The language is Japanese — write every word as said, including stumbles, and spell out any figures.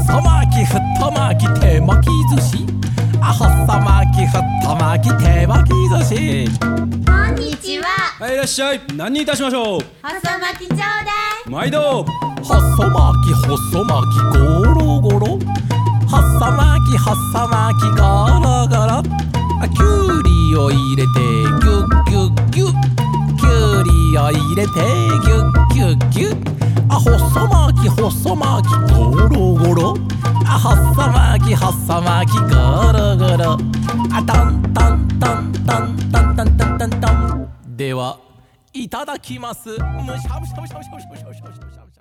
細巻き太巻き手巻き寿司、あ細巻き太巻き手巻き寿司。 こんにちは。 はい、いらっしゃい。何にいたしましょう。 細巻きちょうだい。 毎度。 細巻き細巻きゴロゴロ、細巻き細巻きゴロゴロ、あきゅうりを入れてギュッギュッギュッ、きゅうりを入れてギュッギュッギュッ、あ細巻き細巻きゴロゴロ、あ細巻き細巻きゴロゴロ、あタンタンタンタンタンタンタンタンタン。ではいただきます。むしゃむしゃむしゃむしゃむしゃむしゃむしゃむしゃ。